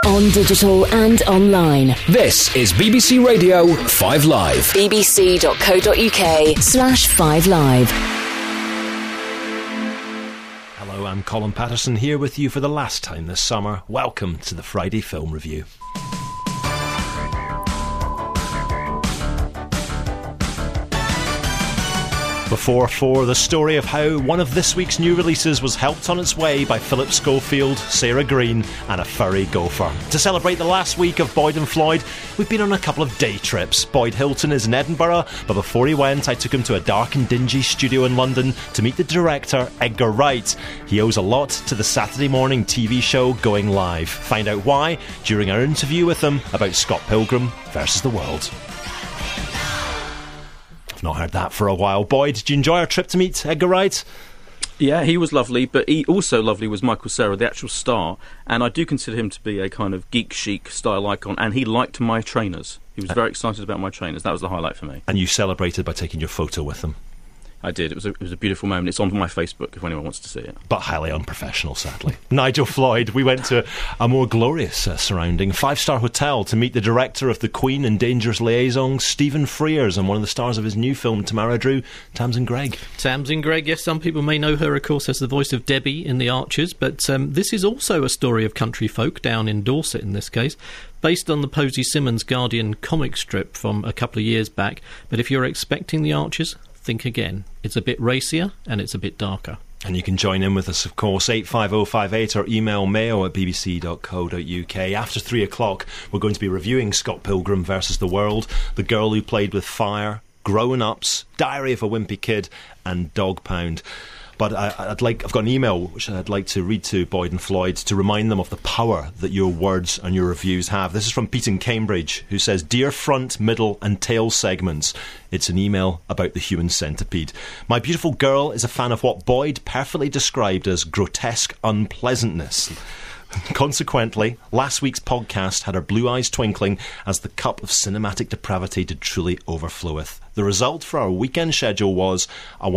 On digital and online. This is BBC Radio 5 Live. bbc.co.uk/5 Live. Hello, I'm Colin Patterson here with you for the last time this summer. Welcome to the Friday Film Review. Before 4, the story of how one of this week's new releases was helped on its way by Philip Schofield, Sarah Green and a furry gopher. To celebrate the last week of Boyd and Floyd, we've been on a couple of day trips. Boyd Hilton is in Edinburgh, but before he went, I took him to a dark and dingy studio in London to meet the director, Edgar Wright. He owes a lot to the Saturday morning TV show Going Live. Find out why during our interview with him about Scott Pilgrim vs. the World. I've not heard that for a while. Boyd, did you enjoy our trip to meet Edgar Wright? Yeah, he was lovely, but also lovely was Michael Cera, the actual star, and I do consider him to be a kind of geek chic style icon, and he liked my trainers. He was very excited about my trainers. That was the highlight for me. And you celebrated by taking your photo with them. I did. It was a beautiful moment. It's on my Facebook if anyone wants to see it. But highly unprofessional, sadly. Nigel Floyd, we went to a more glorious surrounding 5-star hotel to meet the director of The Queen and Dangerous Liaison, Stephen Frears, and one of the stars of his new film, Tamara Drew, Tamsin Greig. Tamsin Greig, yes, some people may know her, of course, as the voice of Debbie in The Archers, but this is also a story of country folk, down in Dorset in this case, based on the Posy Simmons Guardian comic strip from a couple of years back. But if you're expecting The Archers, think again. It's a bit racier and it's a bit darker. And you can join in with us, of course, 85058 or email mayo@bbc.co.uk. After 3 o'clock, we're going to be reviewing Scott Pilgrim vs. the World, The Girl Who Played with Fire, Grown Ups, Diary of a Wimpy Kid, and Dog Pound. But I've got an email which I'd like to read to Boyd and Floyd to remind them of the power that your words and your reviews have. This is from Pete in Cambridge, who says, "Dear front, middle and tail segments." It's an email about the human centipede. "My beautiful girl is a fan of what Boyd perfectly described as grotesque unpleasantness. Consequently, last week's podcast had her blue eyes twinkling as the cup of cinematic depravity did truly overfloweth. The result for our weekend schedule was a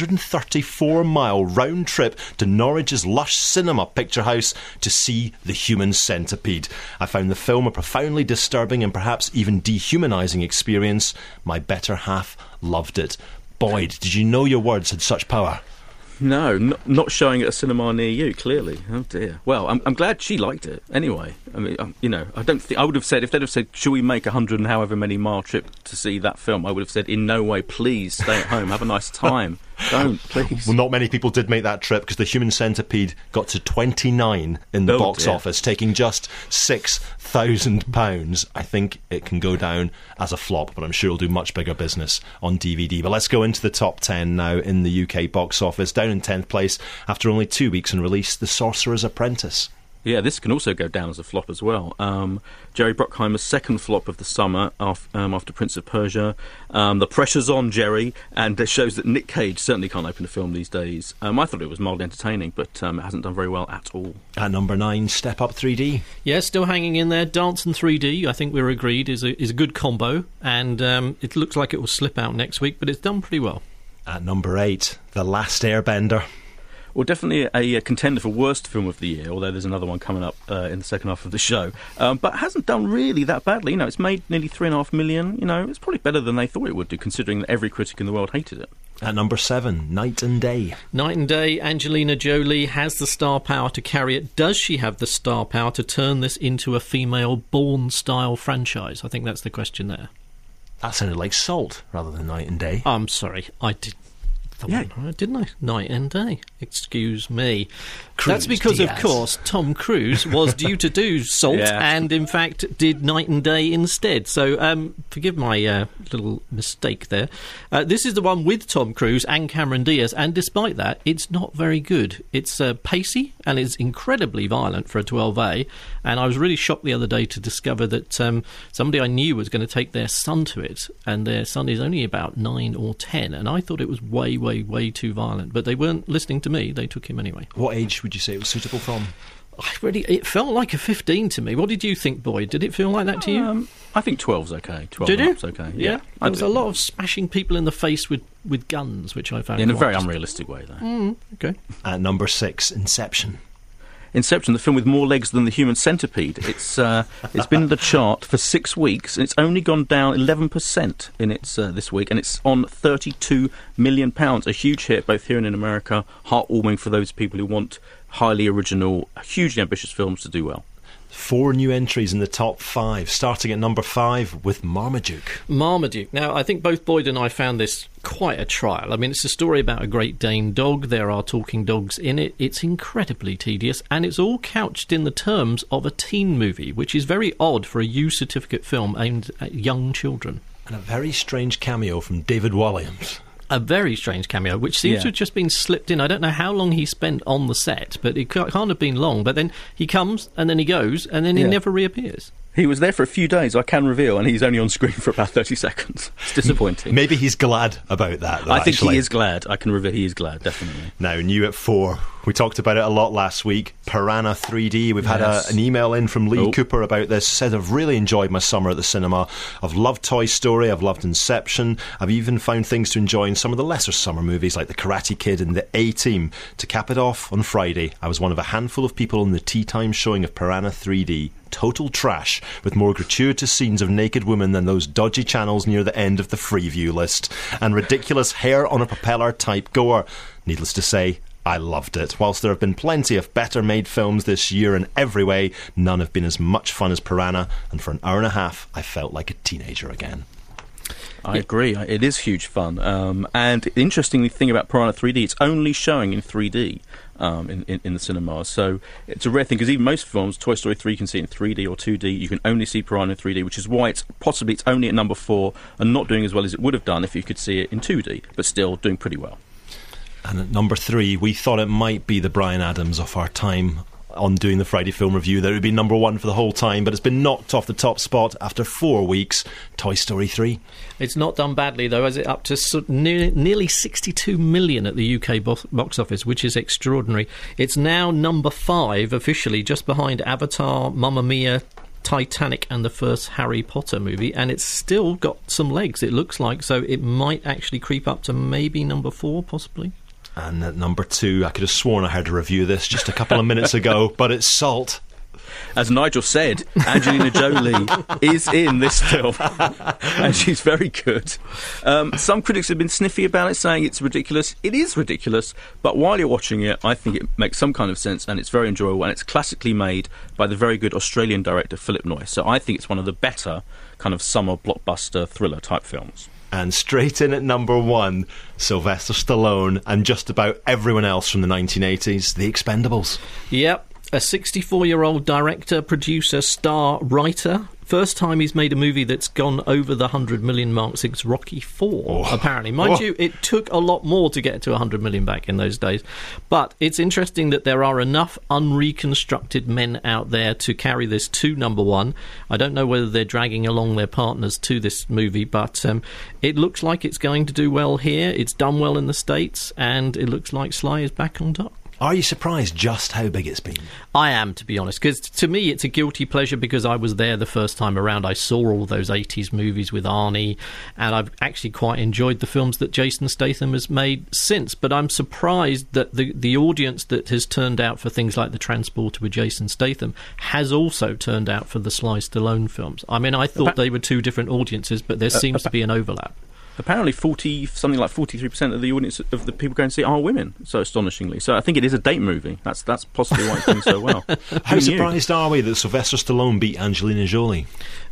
134-mile round trip to Norwich's lush cinema picture house to see The Human Centipede. I found the film a profoundly disturbing and perhaps even dehumanising experience. My better half loved it." Boyd, did you know your words had such power? No, not showing at a cinema near you, clearly. Oh dear. Well, I'm glad she liked it. Anyway, I mean, I don't think I would have said, if they'd have said, "Shall we make 100 and however many mile trip to see that film?" I would have said, "In no way, please stay at home, have a nice time." Don't, please. Well, not many people did make that trip because The Human Centipede got to 29 in the box office, taking just £6,000. I think it can go down as a flop, but I'm sure it'll do much bigger business on DVD. But let's go into the top 10 now in the UK box office. Down in 10th place, after only 2 weeks in release, The Sorcerer's Apprentice. Yeah, this can also go down as a flop as well. Jerry Bruckheimer's second flop of the summer after Prince of Persia. The pressure's on, Jerry, and it shows that Nick Cage certainly can't open a film these days. I thought it was mildly entertaining, but it hasn't done very well at all. At number 9, Step Up 3D. Yeah, still hanging in there. Dance and 3D, I think we're agreed, is a good combo, and it looks like it will slip out next week, but it's done pretty well. At number 8, The Last Airbender. Well, definitely a contender for worst film of the year, although there's another one coming up in the second half of the show. But hasn't done really that badly. It's made nearly $3.5 million. It's probably better than they thought it would do, considering that every critic in the world hated it. At number 7, Night and Day. Night and Day, Angelina Jolie has the star power to carry it. Does she have the star power to turn this into a female Bourne-style franchise? I think that's the question there. That sounded like Salt rather than Night and Day. I'm sorry, I did. Didn't I? Night and Day. Excuse me. That's because, Diaz. Of course, Tom Cruise was due to do Salt and, in fact, did Night and Day instead. So, forgive my little mistake there. This is the one with Tom Cruise and Cameron Diaz, and despite that, it's not very good. It's pacey, and it's incredibly violent for a 12A, and I was really shocked the other day to discover that somebody I knew was going to take their son to it, and their son is only about 9 or 10, and I thought it was way too violent, but they weren't listening to me. They took him anyway. What age would you say it was suitable from? It felt like a 15 to me. What did you think, Boyd? Did it feel like that to you? I think 12's okay. 12 Did you? Up's okay. Yeah. There was a lot of smashing people in the face with guns, which I found in a very unrealistic way, though. Okay. At number 6, Inception. Inception, the film with more legs than the Human Centipede. It's been in the chart for 6 weeks, and it's only gone down 11% in its this week, and it's on £32 million. A huge hit both here and in America. Heartwarming for those people who want highly original, hugely ambitious films to do well. 4 new entries in the top 5, starting at number 5 with Marmaduke. Marmaduke. Now, I think both Boyd and I found this quite a trial. I mean, it's a story about a Great Dane dog. There are talking dogs in it. It's incredibly tedious, and it's all couched in the terms of a teen movie, which is very odd for a U-certificate film aimed at young children. And a very strange cameo from David Walliams. A very strange cameo, which seems to have just been slipped in. I don't know how long he spent on the set, but it can't have been long. But then he comes, and then he goes, and then he never reappears. He was there for a few days, I can reveal, and he's only on screen for about 30 seconds. It's disappointing. Maybe he's glad about that, though, I think he is glad. I can reveal he is glad, definitely. Now, new at 4. We talked about it a lot last week. Piranha 3D. We've had an email in from Lee Cooper about this. Said, I've really enjoyed my summer at the cinema. I've loved Toy Story. I've loved Inception. I've even found things to enjoy in some of the lesser summer movies like The Karate Kid and The A-Team. To cap it off, on Friday, I was one of a handful of people in the tea time showing of Piranha 3D. Total trash, with more gratuitous scenes of naked women than those dodgy channels near the end of the Freeview list, and ridiculous hair on a propeller type gore. Needless to say, I loved it. Whilst there have been plenty of better made films this year in every way, none have been as much fun as Piranha, and for an hour and a half I felt like a teenager again. I agree. It is huge fun. And the interesting thing about Piranha 3D, it's only showing in 3D in the cinemas. So it's a rare thing, because even most films, Toy Story 3 can see it in 3D or 2D. You can only see Piranha in 3D, which is why it's only at number 4 and not doing as well as it would have done if you could see it in 2D, but still doing pretty well. And at number 3, we thought it might be the Bryan Adams of our time on doing the Friday Film Review. That it would be number 1 for the whole time, but it's been knocked off the top spot after 4 weeks. Toy Story 3. It's not done badly, though, is it? Up to nearly 62 million at the UK box office, which is extraordinary. It's now number 5 officially, just behind Avatar, Mamma Mia, Titanic and the first Harry Potter movie, and it's still got some legs, it looks like, so it might actually creep up to maybe number 4, possibly. And at number 2, I could have sworn I heard a review of this just a couple of minutes ago, but it's Salt. As Nigel said, Angelina Jolie is in this film, and she's very good. Some critics have been sniffy about it, saying it's ridiculous. It is ridiculous, but while you're watching it, I think it makes some kind of sense, and it's very enjoyable, and it's classically made by the very good Australian director Philip Noyce. So I think it's one of the better kind of summer blockbuster thriller type films. And straight in at number 1, Sylvester Stallone and just about everyone else from the 1980s, The Expendables. Yep, a 64-year-old director, producer, star, writer. First time he's made a movie that's gone over the 100 million mark since Rocky IV, apparently. Mind you, it took a lot more to get to 100 million back in those days. But it's interesting that there are enough unreconstructed men out there to carry this to number 1. I don't know whether they're dragging along their partners to this movie, but it looks like it's going to do well here. It's done well in the States, and it looks like Sly is back on top. Are you surprised just how big it's been? I am, to be honest, because to me it's a guilty pleasure because I was there the first time around. I saw all those 80s movies with Arnie, and I've actually quite enjoyed the films that Jason Statham has made since. But I'm surprised that the audience that has turned out for things like The Transporter with Jason Statham has also turned out for the Sly Stallone films. I mean, I thought they were two different audiences, but there seems to be an overlap. Apparently 43% of the audience of the people going to see are women, so astonishingly. So I think it is a date movie. That's possibly why it's doing so well. How surprised are we that Sylvester Stallone beat Angelina Jolie?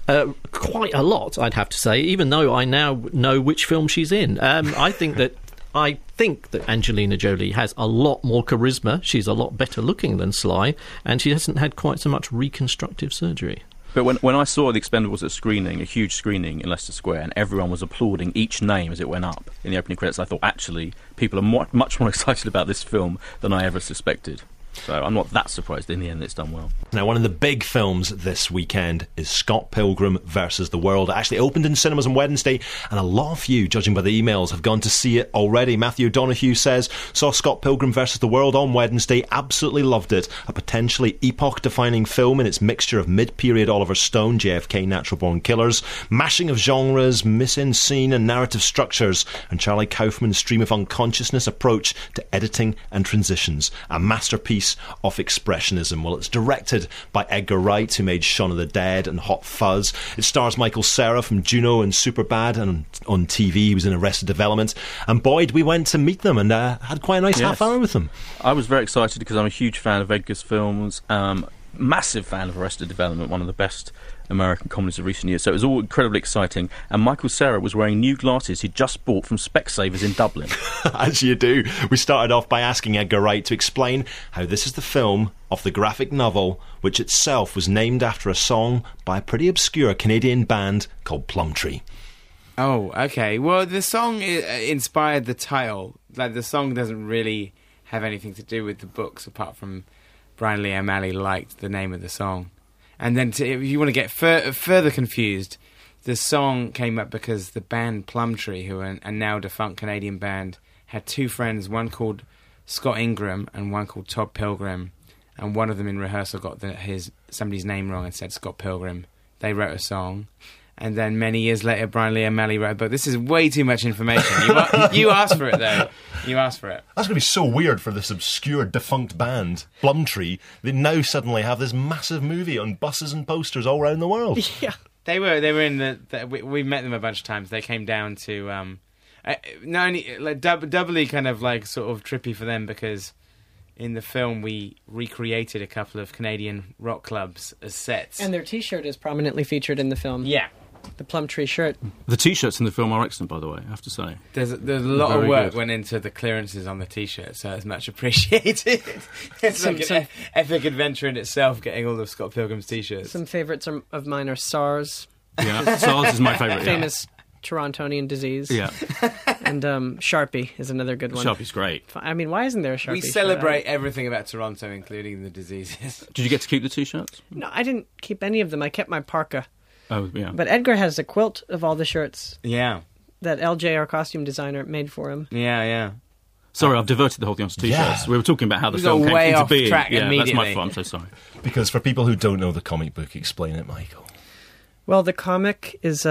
Quite a lot, I'd have to say, even though I now know which film she's in. I think that Angelina Jolie has a lot more charisma. She's a lot better looking than Sly, and she hasn't had quite so much reconstructive surgery. But when I saw The Expendables at a huge screening in Leicester Square, and everyone was applauding each name as it went up in the opening credits, I thought, actually, people are much more excited about this film than I ever suspected. So I'm not that surprised. In the end, it's done well. Now, one of the big films this weekend is Scott Pilgrim versus the World. It actually opened in cinemas on Wednesday, and a lot of you, judging by the emails, have gone to see it already. Matthew O'Donoghue says, saw Scott Pilgrim versus the World on Wednesday, absolutely loved it. A potentially epoch-defining film in its mixture of mid-period Oliver Stone, JFK, Natural Born Killers, mashing of genres, mise-en-scene and narrative structures, and Charlie Kaufman's stream of unconsciousness approach to editing and transitions. A masterpiece masterpiece of expressionism. Well, it's directed by Edgar Wright, who made Shaun of the Dead and Hot Fuzz. It stars Michael Cera from Juno and Superbad, and on TV he was in Arrested Development. And Boyd, we went to meet them and had quite a nice half hour with them. I was very excited because I'm a huge fan of Edgar's films, massive fan of Arrested Development, one of the best American comedies of recent years, so it was all incredibly exciting. And Michael Cera was wearing new glasses he'd just bought from Specsavers in Dublin. As you do. We started off by asking Edgar Wright to explain how this is the film of the graphic novel, which itself was named after a song by a pretty obscure Canadian band called Plumtree. Oh, okay. Well, the song inspired the title. Like, the song doesn't really have anything to do with the books, apart from Brian Lee O'Malley liked the name of the song. And then, if you want to get further confused, the song came up because the band Plumtree, who are a now defunct Canadian band, had two friends, one called Scott Ingram and one called Todd Pilgrim. And one of them in rehearsal got somebody's name wrong and said Scott Pilgrim. They wrote a song. And then many years later, Brian Lee O'Malley wrote a book. This is way too much information. You asked for it, though. You asked for it. That's going to be so weird for this obscure defunct band, Plumtree. They now suddenly have this massive movie on buses and posters all around the world. Yeah. They were in we met them a bunch of times. They came down to not only like doubly kind of like sort of trippy for them, because in the film we recreated a couple of Canadian rock clubs as sets, and their T-shirt is prominently featured in the film. Yeah. The Plumtree shirt. The T-shirts in the film are excellent, by the way, I have to say. There's a lot of work went into the clearances on the T-shirt, so it's much appreciated. It's like an epic adventure in itself, getting all of Scott Pilgrim's T-shirts. Some favourites of mine are SARS. Yeah, SARS is my favourite. Famous Torontonian disease. Yeah. And Sharpie is another good one. Sharpie's great. I mean, why isn't there a Sharpie? We celebrate everything about Toronto, including the diseases. Did you get to keep the T-shirts? No, I didn't keep any of them. I kept my parka. Oh, yeah. But Edgar has a quilt of all the shirts. Yeah. That LJ, our costume designer, made for him. Yeah. Sorry, I've diverted the whole thing onto T-shirts. Yeah. We were talking about how the film came into being. Track yeah, immediately. That's my fault. I'm so sorry. Because for people who don't know the comic book, explain it, Michael. Well, the comic is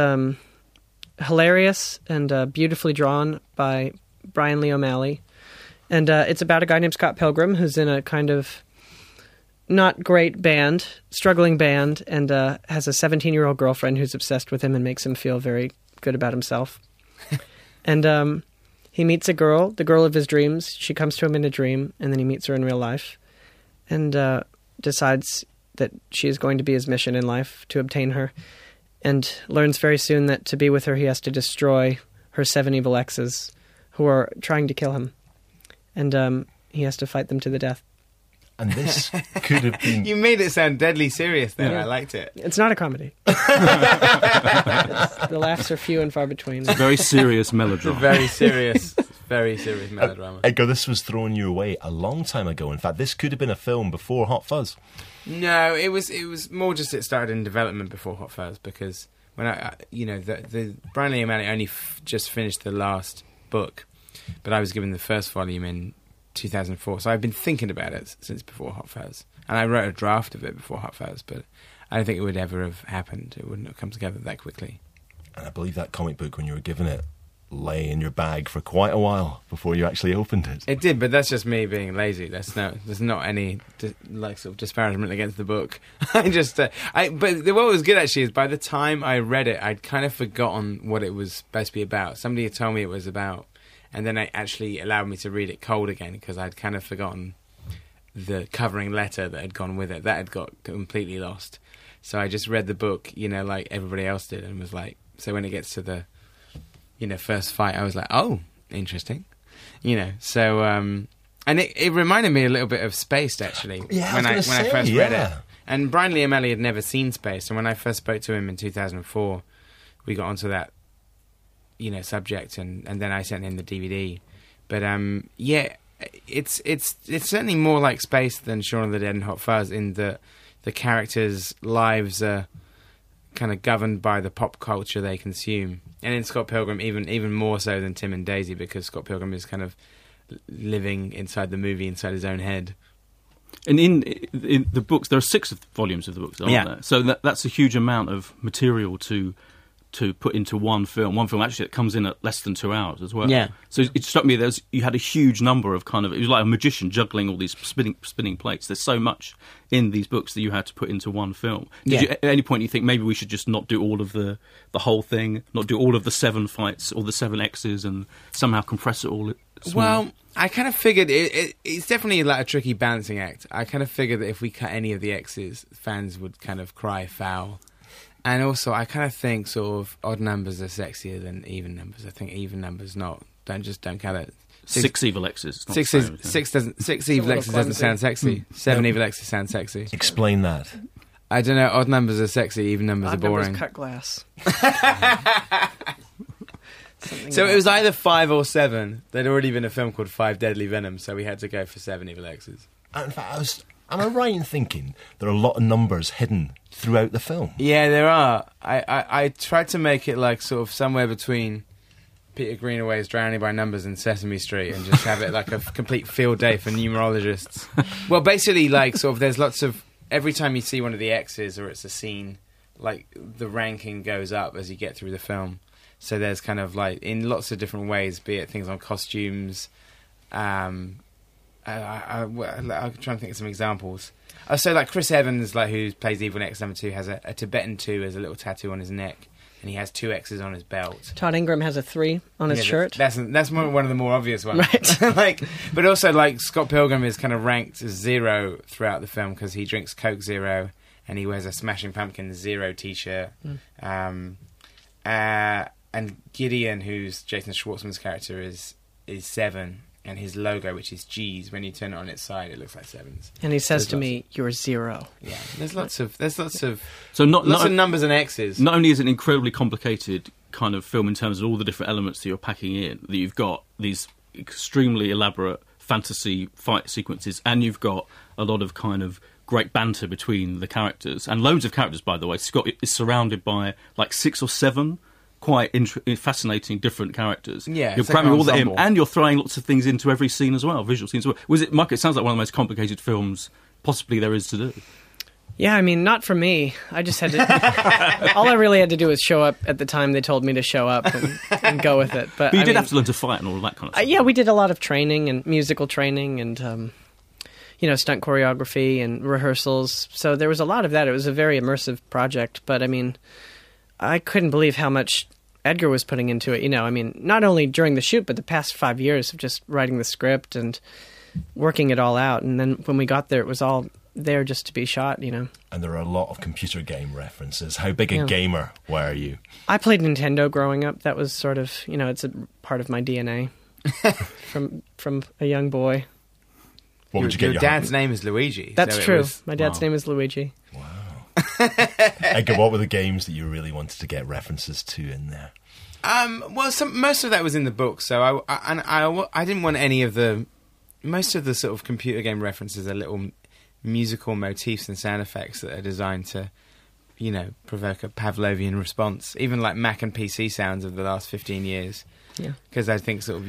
hilarious and beautifully drawn by Brian Lee O'Malley. And it's about a guy named Scott Pilgrim who's in a kind of not great band, struggling band, and has a 17-year-old girlfriend who's obsessed with him and makes him feel very good about himself. And he meets a girl, the girl of his dreams. She comes to him in a dream, and then he meets her in real life and decides that she is going to be his mission in life, to obtain her, and learns very soon that to be with her he has to destroy her 7 evil exes who are trying to kill him. And he has to fight them to the death. And this could have been... You made it sound deadly serious there. Yeah. I liked it. It's not a comedy. The laughs are few and far between. It's a very serious melodrama. Very serious melodrama. Edgar, this was thrown your way a long time ago. In fact, this could have been a film before Hot Fuzz. No, it was more just it started in development before Hot Fuzz, because when the Brian Lee O'Malley only just finished the last book, but I was given the first volume in 2004, so I've been thinking about it since before Hot Fuzz, and I wrote a draft of it before Hot Fuzz, but I don't think it would ever have happened. It wouldn't have come together that quickly. And I believe that comic book, when you were given it, lay in your bag for quite a while before you actually opened it. It did, but that's just me being lazy. There's not any sort of disparagement against the book. But what was good actually is by the time I read it, I'd kind of forgotten what it was supposed to be about. Somebody had told me it was about, and then it actually allowed me to read it cold again, because I'd kind of forgotten the covering letter that had gone with it. That had got completely lost. So I just read the book, like everybody else did, and was like, so when it gets to the first fight, I was like, oh, interesting. So and it reminded me a little bit of Spaced, actually, when I first read it. And Brian Lee O'Malley had never seen Spaced, and when I first spoke to him in 2004, we got onto that subject, and then I sent him the DVD. But it's certainly more like Spaced than Shaun of the Dead and Hot Fuzz, in that the characters' lives are kind of governed by the pop culture they consume. And in Scott Pilgrim, even more so than Tim and Daisy, because Scott Pilgrim is kind of living inside the movie, inside his own head. And in the books, there are 6 volumes of the books, aren't there? So that's a huge amount of material to to put into one film. One film actually that comes in at less than 2 hours as well. Yeah. So it struck me you had a huge number of it was like a magician juggling all these spinning plates. There's so much in these books that you had to put into one film. Did you, at any point, you think maybe we should just not do all of the whole thing, not do all of the 7 fights or the 7 X's, and somehow compress it all? Well, I kind of figured it's definitely like a tricky balancing act. I kind of figured that if we cut any of the X's, fans would kind of cry foul. And also, I kind of think sort of odd numbers are sexier than even numbers. I think even numbers don't count it. 6 evil X's. 6 evil X's doesn't sound sexy. 7 evil X's sound sexy. Explain that. I don't know. Odd numbers are sexy. Even numbers are boring. Numbers cut glass. So it was either 5 or 7. There'd already been a film called 5 Deadly Venoms, so we had to go for 7 evil X's. In fact, am I right in thinking there are a lot of numbers hidden throughout the film? Yeah, there are. I tried to make it like sort of somewhere between Peter Greenaway's Drowning by Numbers and Sesame Street, and just have it like a complete field day for numerologists. Well, basically, like sort of, there's lots of, every time you see one of the X's or it's a scene, like the ranking goes up as you get through the film. So there's kind of like in lots of different ways, be it things on costumes. I'm trying to think of some examples. So like Chris Evans, like who plays Evil X number 2, has a Tibetan 2 as a little tattoo on his neck, and he has 2 X's on his belt. Todd Ingram has a 3 on his shirt. That's one of the more obvious ones, right? But also like Scott Pilgrim is kind of ranked as 0 throughout the film because he drinks Coke Zero and he wears a Smashing Pumpkins 0 T-shirt. And Gideon, who's Jason Schwartzman's character, is 7. And his logo, which is G's, when you turn it on its side, it looks like 7s. And he says to me, "You're 0." Yeah, there's lots of so lots of numbers and X's. Not only is it an incredibly complicated kind of film in terms of all the different elements that you're packing in, that you've got these extremely elaborate fantasy fight sequences, and you've got a lot of kind of great banter between the characters, and loads of characters, by the way. Scott is surrounded by like 6 or 7. Quite fascinating, different characters. Yeah, you're cramming all that in, and you're throwing lots of things into every scene as well, visual scenes as well. Was it, Mike? It sounds like one of the most complicated films possibly there is to do. Yeah, I mean, not for me. I just had to. All I really had to do was show up at the time they told me to show up and go with it. But you did have to learn to fight and all that kind of stuff. Yeah, we did a lot of training and musical training and stunt choreography and rehearsals. So there was a lot of that. It was a very immersive project. But I mean, I couldn't believe how much Edgar was putting into it. I mean, not only during the shoot, but the past 5 years of just writing the script and working it all out. And then when we got there, it was all there just to be shot, And there are a lot of computer game references. How big a gamer were you? I played Nintendo growing up. That was sort of, it's a part of my DNA from a young boy. What would you get? Your dad's name is Luigi. That's true. My dad's name is Luigi. Wow. Edgar, what were the games that you really wanted to get references to in there? Well, most of that was in the book, so I didn't want any of the. Most of the sort of computer game references are little musical motifs and sound effects that are designed to, provoke a Pavlovian response. Even like Mac and PC sounds of the last 15 years. Yeah. Because I think sort of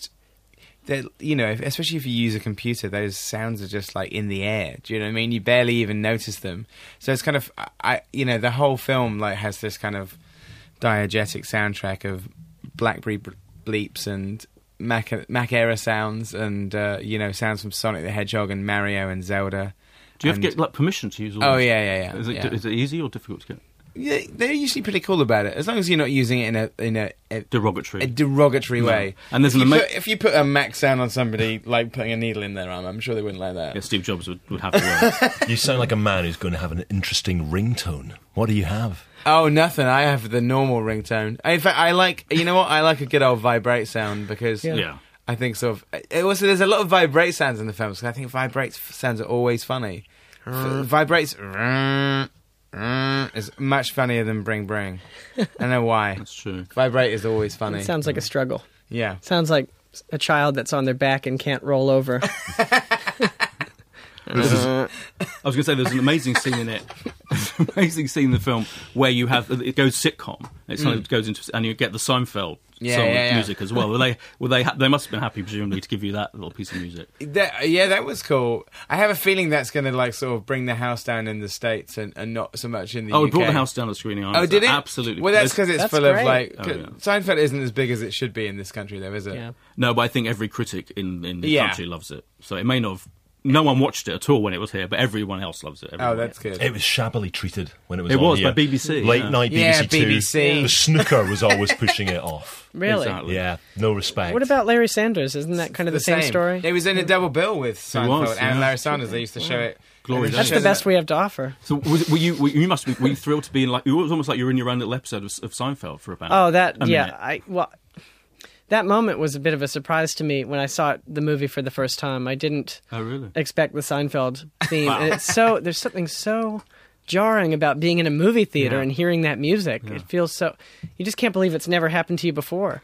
especially if you use a computer, those sounds are just like in the air. Do you know what I mean? You barely even notice them. So it's kind of, the whole film like has this kind of diegetic soundtrack of BlackBerry bleeps and Mac era sounds and sounds from Sonic the Hedgehog and Mario and Zelda. Do you have to get like permission to use all? Oh this? Yeah. Is it easy or difficult to get? Yeah, they're usually pretty cool about it, as long as you're not using it in a derogatory way. And there's if you put a Mac sound on somebody, like putting a needle in their arm, I'm sure they wouldn't like that. Yeah, Steve Jobs would have to work. You sound like a man who's going to have an interesting ringtone. What do you have? Oh, nothing. I have the normal ringtone. In fact, I like a good old vibrate sound because I think sort of. There's a lot of vibrate sounds in the films because I think vibrate sounds are always funny. Vibrates. Is much funnier than Bring Bring. I don't know why. That's true. Vibrate is always funny. It sounds like a struggle. Yeah. Sounds like a child that's on their back and can't roll over. I was going to say there's an amazing scene in it. Amazing scene in the film where you have it goes sitcom. It kind of goes into and you get the Seinfeld music as well. They must have been happy, presumably, to give you that little piece of music. That was cool. I have a feeling that's going to like sort of bring the house down in the States and not so much in the UK. It brought the house down at screening. Oh, did it? Absolutely. Well, that's because it's full great. of like... Seinfeld isn't as big as it should be in this country, though, is it? Yeah. No, but I think every critic in the country loves it. So it may not have... No one watched it at all when it was here, but everyone else loves it. Oh, that's good. It was shabbily treated when it was It on was here. by BBC. Late night BBC Two. BBC. The snooker was always pushing it off. Really? Exactly. Yeah, no respect. What about Larry Sanders? Isn't that kind of the same story? It was in a double bill with Seinfeld was, and yeah. Larry Sanders. They used to show it. Glory That's the best we have to offer. So were you thrilled to be in, like, it was almost like you were in your own little episode of Seinfeld for about a minute. That moment was a bit of a surprise to me when I saw the movie for the first time. I didn't expect the Seinfeld theme. Wow. And there's something so jarring about being in a movie theater and hearing that music. It feels so... You just can't believe it's never happened to you before.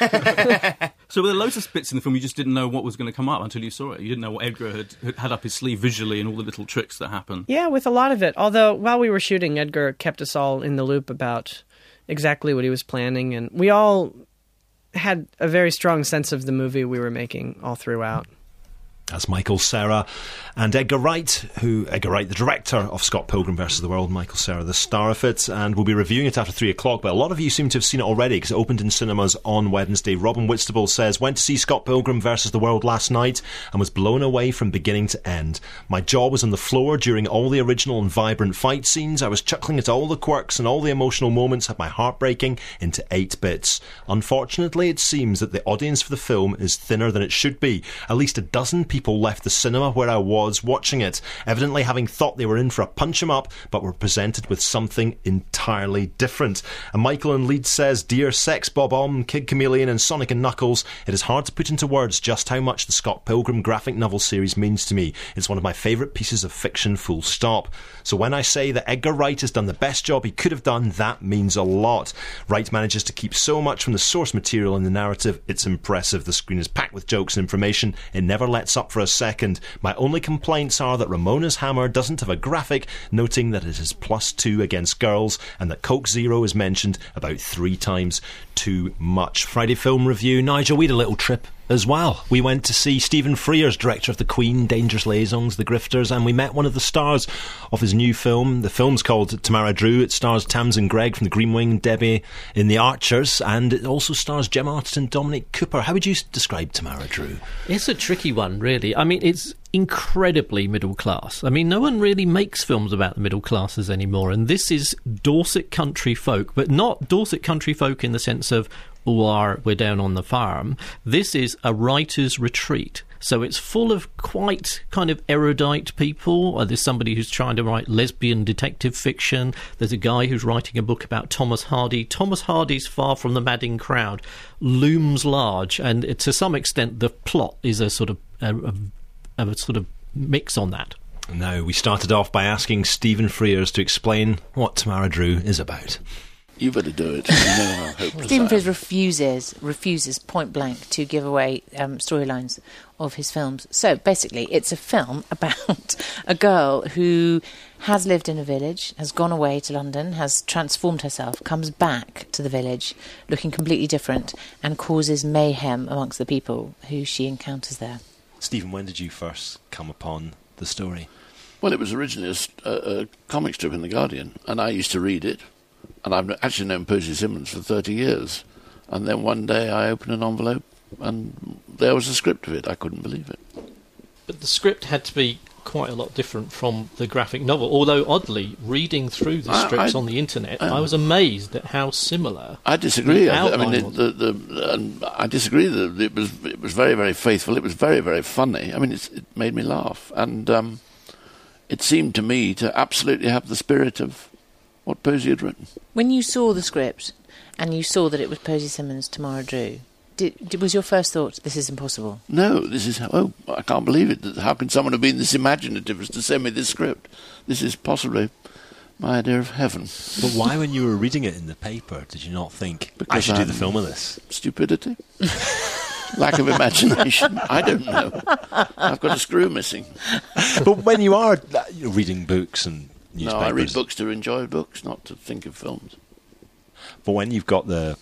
So were there loads of bits in the film you just didn't know what was going to come up until you saw it? You didn't know what Edgar had up his sleeve visually and all the little tricks that happen? Yeah, with a lot of it. Although, while we were shooting, Edgar kept us all in the loop about exactly what he was planning, and we all had a very strong sense of the movie we were making all throughout. That's Michael Cera and Edgar Wright, the director of Scott Pilgrim vs. the World, Michael Cera, the star of it, and we'll be reviewing it after 3 o'clock, but a lot of you seem to have seen it already because it opened in cinemas on Wednesday. Robin Whitstable says, went to see Scott Pilgrim vs. the World last night and was blown away from beginning to end. My jaw was on the floor during all the original and vibrant fight scenes. I was chuckling at all the quirks and all the emotional moments had my heart breaking into 8 bits. Unfortunately, it seems that the audience for the film is thinner than it should be. At least a dozen people left the cinema where I was watching it, evidently having thought they were in for a punch 'em up, but were presented with something entirely different. And Michael in Leeds says, dear Sex Bob-omb, Kid Chameleon and Sonic and Knuckles, it is hard to put into words just how much the Scott Pilgrim graphic novel series means to me. It's one of my favourite pieces of fiction, full stop. So when I say that Edgar Wright has done the best job he could have done, that means a lot. Wright manages to keep so much from the source material in the narrative, it's impressive. The screen is packed with jokes and information, it never lets up for a second. My only complaints are that Ramona's hammer doesn't have a graphic noting that it is +2 against girls and that Coke Zero is mentioned about 3 times too much. Friday Film Review. Nigel, we had a little trip as well. We went to see Stephen Frears, director of The Queen, Dangerous Liaisons, The Grifters, and we met one of the stars of his new film. The film's called Tamara Drew. It stars Tamsin Greig from The Green Wing, Debbie in The Archers, and it also stars Gemma Arterton and Dominic Cooper. How would you describe Tamara Drew? It's a tricky one, really. I mean, it's incredibly middle class. I mean, no one really makes films about the middle classes anymore, and this is Dorset country folk, but not Dorset country folk in the sense of, we're down on the farm. This is a writer's retreat. So it's full of quite kind of erudite people. There's somebody who's trying to write lesbian detective fiction. There's a guy who's writing a book about Thomas Hardy. Thomas Hardy's Far from the Madding Crowd looms large, and to some extent the plot is a sort of a sort of mix on that. Now, we started off by asking Stephen Frears to explain what Tamara Drew is about. You better do it. Stephen Frears refuses point blank to give away storylines of his films. So basically, it's a film about a girl who has lived in a village, has gone away to London, has transformed herself, comes back to the village looking completely different, and causes mayhem amongst the people who she encounters there. Stephen, when did you first come upon the story? Well, it was originally a comic strip in The Guardian, and I used to read it. And I've actually known Posy Simmons for 30 years. And then one day I opened an envelope and there was a script of it. I couldn't believe it. But the script had to be quite a lot different from the graphic novel. Although, oddly, reading through the strips on the internet, I was amazed at how similar. I disagree. I disagree that it was very, very faithful. It was very, very funny. I mean, it made me laugh. And it seemed to me to absolutely have the spirit of what Posy had written. When you saw the script and you saw that it was Posy Simmons, Tamara Drew, was your first thought, this is impossible? No, I can't believe it. How can someone have been this imaginative as to send me this script? This is possibly my idea of heaven. But why, when you were reading it in the paper, did you not think, I should do the film of this? Stupidity? Lack of imagination? I don't know. I've got a screw missing. But when you are reading books and newspapers... No, I read books to enjoy books, not to think of films. But when you've got the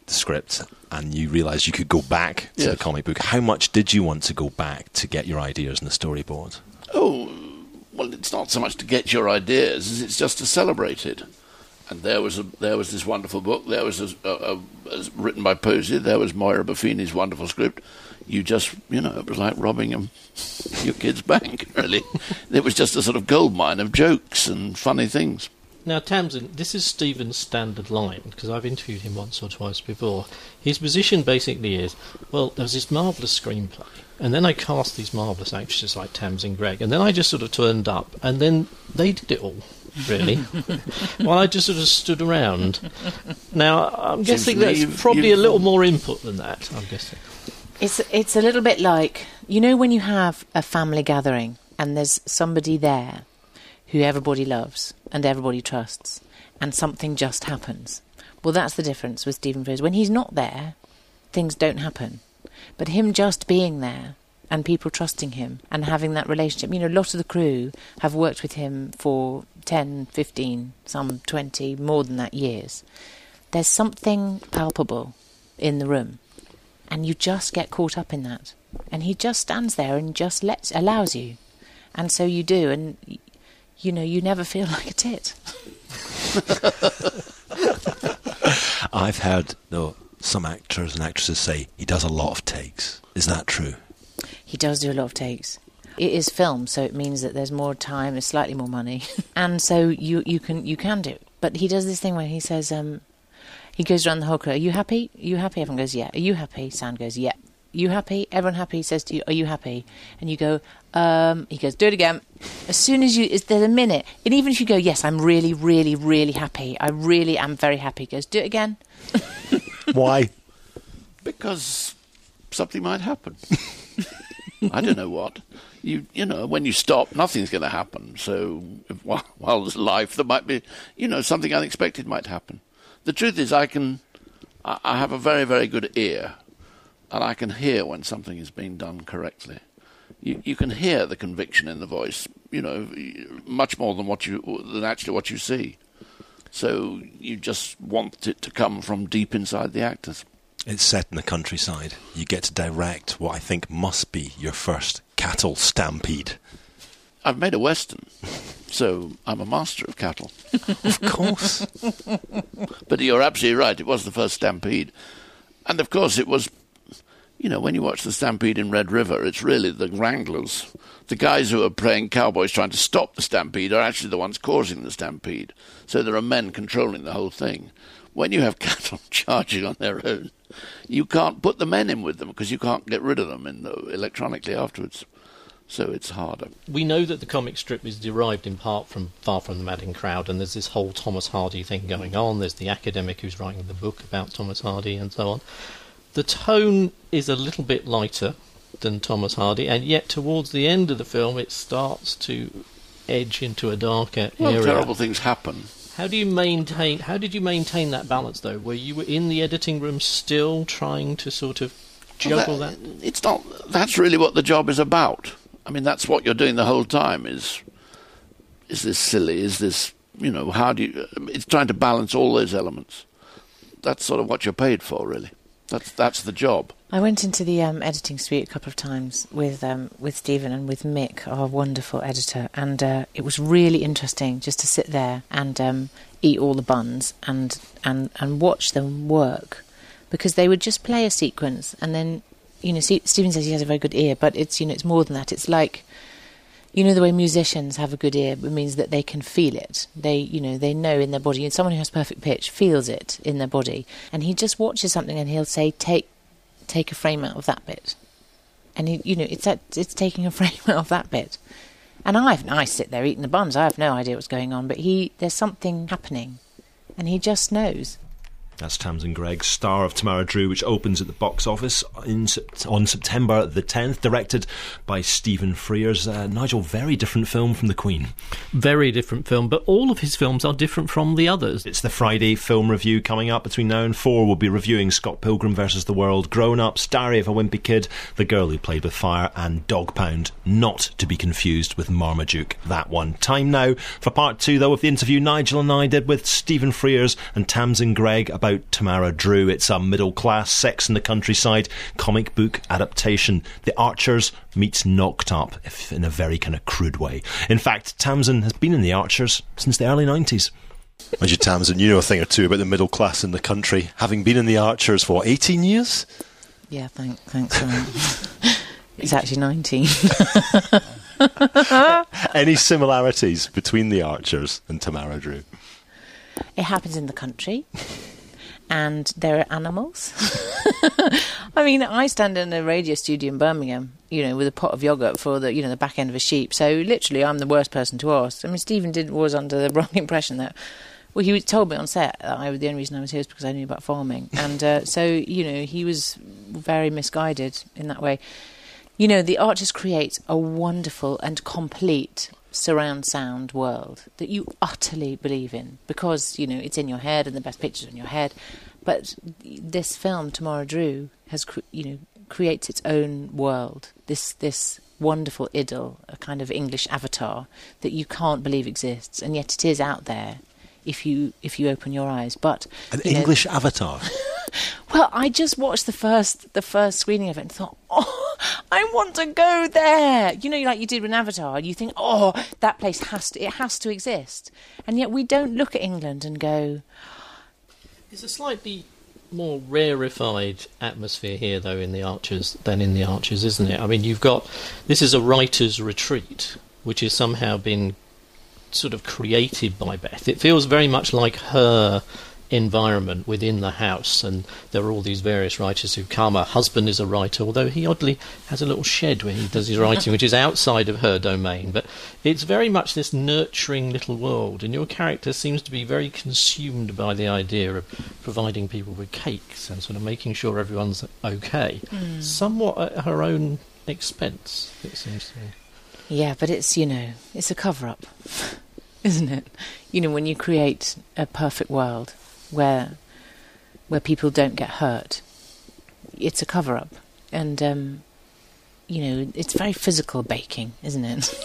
the script and you realised you could go back to the comic book, how much did you want to go back to get your ideas in the storyboard? Oh, well, it's not so much to get your ideas as it's just to celebrate it. And there was this wonderful book. There was written by Posey. There was Moira Buffini's wonderful script. You just, it was like robbing your kid's bank, really. It was just a sort of goldmine of jokes and funny things. Now, Tamsin, this is Stephen's standard line, because I've interviewed him once or twice before. His position basically is, well, there was this marvellous screenplay, and then I cast these marvellous actresses like Tamsin Greig, and then I just sort of turned up, and then they did it all, really, while I just sort of stood around. Now, I'm guessing that's probably a little more input than that, I'm guessing. It's a little bit like, when you have a family gathering, and there's somebody there who everybody loves and everybody trusts, and something just happens. Well, that's the difference with Stephen Frears. When he's not there, things don't happen. But him just being there and people trusting him and having that relationship. A lot of the crew have worked with him for 10, 15, some 20, more than that years. There's something palpable in the room, and you just get caught up in that. And he just stands there and just allows you. And so you do, and you never feel like a tit. I've heard, though, some actors and actresses say he does a lot of takes. Is that true? He does do a lot of takes. It is film, so it means that there's more time, there's slightly more money, and so you can do it. But he does this thing where he says, he goes around the whole crew, "Are you happy? Are you happy?" Everyone goes, "Yeah." "Are you happy?" Sand goes, "Yeah." "You happy?" Everyone happy. He says to you, "Are you happy?" And you go, he goes, "Do it again." As soon as there's a minute, and even if you go, "Yes, I'm really, really, really happy. I really am very happy," he goes, "Do it again." Why? Because something might happen. I don't know what. When you stop, nothing's going to happen. So while there's life, there might be, something unexpected might happen. The truth is, I have a very, very good ear, and I can hear when something is being done correctly. You can hear the conviction in the voice, much more than actually what you see. So you just want it to come from deep inside the actors. It's set in the countryside. You get to direct what I think must be your first cattle stampede. I've made a Western, so I'm a master of cattle. Of course. But you're absolutely right, it was the first stampede. And of course it was, when you watch the stampede in Red River, it's really the wranglers. The guys who are playing cowboys trying to stop the stampede are actually the ones causing the stampede. So there are men controlling the whole thing. When you have cattle charging on their own, you can't put the men in with them because you can't get rid of them electronically afterwards. So it's harder. We know that the comic strip is derived in part from Far From the Madding Crowd, and there's this whole Thomas Hardy thing going on. There's the academic who's writing the book about Thomas Hardy and so on. The tone is a little bit lighter than Thomas Hardy, and yet towards the end of the film it starts to edge into a darker area. Terrible things happen. How did you maintain that balance, though? Were you in the editing room still trying to sort of juggle that? It's not. That's really what the job is about. I mean, that's what you're doing the whole time. Is this silly? Is this, how do you... It's trying to balance all those elements. That's sort of what you're paid for, really. That's the job. I went into the editing suite a couple of times with Stephen and with Mick, our wonderful editor, and it was really interesting just to sit there and eat all the buns and watch them work, because they would just play a sequence and then, Stephen says he has a very good ear, but it's it's more than that. It's like, the way musicians have a good ear, it means that they can feel it. They know in their body. And someone who has perfect pitch feels it in their body. And he just watches something and he'll say, take a frame out of that bit. And it's taking a frame out of that bit. And I sit there eating the buns. I have no idea what's going on, but there's something happening, and he just knows. That's Tamsin Greig, star of Tamara Drew, which opens at the box office on September the 10th, directed by Stephen Frears. Nigel, very different film from The Queen. Very different film, but all of his films are different from the others. It's the Friday film review coming up. Between now and 4, we'll be reviewing Scott Pilgrim vs. the World, Grown Ups, Diary of a Wimpy Kid, The Girl Who Played with Fire, and Dog Pound, not to be confused with Marmaduke, that one. Time now for part 2, though, of the interview Nigel and I did with Stephen Frears and Tamsin Greig about about Tamara Drewe. It's a middle-class, Sex in the Countryside comic book adaptation. The Archers meets Knocked Up, if in a very kind of crude way. In fact, Tamsin has been in The Archers since the early 90s. Mind you, Tamsin, you know a thing or two about the middle class in the country, having been in The Archers for 18 years? Yeah, thanks, Ryan. It's actually 19. Any similarities between The Archers and Tamara Drewe? It happens in the country, and there are animals. I mean, I stand in a radio studio in Birmingham, with a pot of yoghurt for the back end of a sheep. So literally, I'm the worst person to ask. I mean, Stephen was under the wrong impression that. Well, he told me on set that the only reason I was here is because I knew about farming, and so he was very misguided in that way. The Archers create a wonderful and complete surround sound world that you utterly believe in because, it's in your head and the best pictures are in your head. But this film, Tamara Drewe, has, creates its own world, this wonderful idyll, a kind of English Avatar that you can't believe exists, and yet it is out there if you open your eyes. But an English Avatar. Well, I just watched the first screening of it and thought, I want to go there. Like you did with Avatar, you think, that place has to exist. And yet we don't look at England and go... There's a slightly more rarefied atmosphere here, though, in The Archers than in The Archers, isn't it? I mean, this is a writer's retreat, which has somehow been sort of created by Beth. It feels very much like her environment within the house, and there are all these various writers who come. Her husband is a writer, although he oddly has a little shed where he does his writing, which is outside of her domain. But it's very much this nurturing little world, and your character seems to be very consumed by the idea of providing people with cakes and sort of making sure everyone's okay, somewhat at her own expense, it seems to me. Yeah, but it's a cover-up, isn't it? When you create a perfect world where people don't get hurt, it's a cover-up. And, it's very physical baking, isn't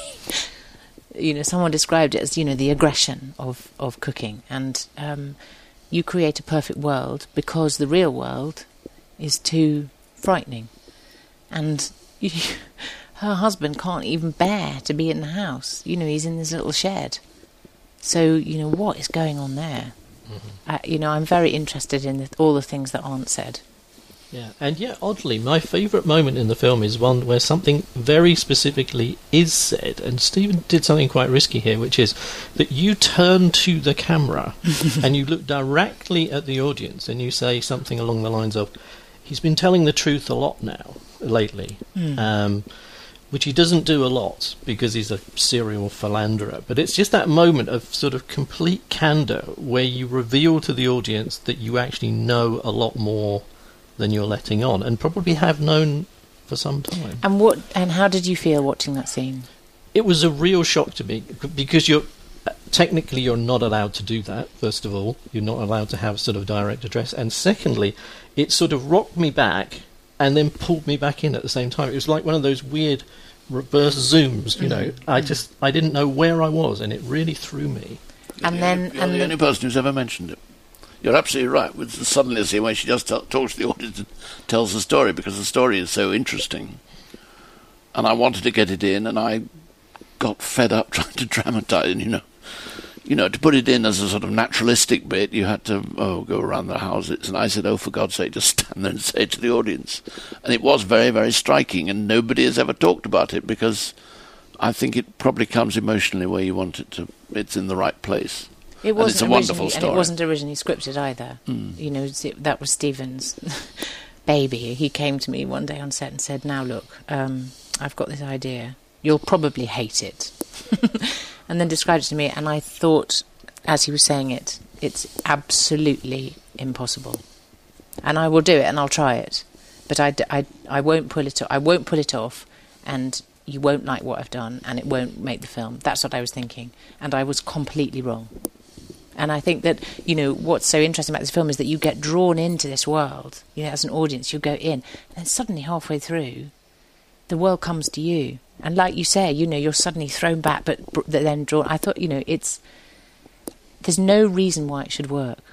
it? Someone described it as, the aggression of cooking. And you create a perfect world because the real world is too frightening. And her husband can't even bear to be in the house. He's in this little shed. So, what is going on there? Mm-hmm. I'm very interested in all the things that aren't said. Yeah, and yet, oddly, my favourite moment in the film is one where something very specifically is said, and Stephen did something quite risky here, which is that you turn to the camera and you look directly at the audience and you say something along the lines of, he's been telling the truth a lot lately. Which he doesn't do a lot because he's a serial philanderer. But it's just that moment of sort of complete candour where you reveal to the audience that you actually know a lot more than you're letting on, and probably have known for some time. And how did you feel watching that scene? It was a real shock to me because you're not allowed to do that. First of all, you're not allowed to have sort of direct address, and secondly, it sort of rocked me back and then pulled me back in at the same time. It was like one of those weird reverse zooms, I didn't know where I was, and it really threw me. You're the only person who's ever mentioned it. You're absolutely right. With suddenly the scene where she just talks to the audience and tells the story, because the story is so interesting. And I wanted to get it in, and I got fed up trying to dramatise, to put it in as a sort of naturalistic bit, you had to go around the houses. And I said, for God's sake, just stand there and say it to the audience. And it was very, very striking, and nobody has ever talked about it because I think it probably comes emotionally where you want it to. It's in the right place. It's a wonderful story. And it wasn't originally scripted either. That was Stephen's baby. He came to me one day on set and said, now look, I've got this idea. You'll probably hate it. And then described it to me, and I thought, as he was saying it, it's absolutely impossible. And I will do it, and I'll try it, but I won't pull it. I won't pull it off, and you won't like what I've done, and it won't make the film. That's what I was thinking, and I was completely wrong. And I think that what's so interesting about this film is that you get drawn into this world. As an audience, you go in, and then suddenly halfway through, the world comes to you. And like you say, you're suddenly thrown back, but then drawn. I thought, there's no reason why it should work.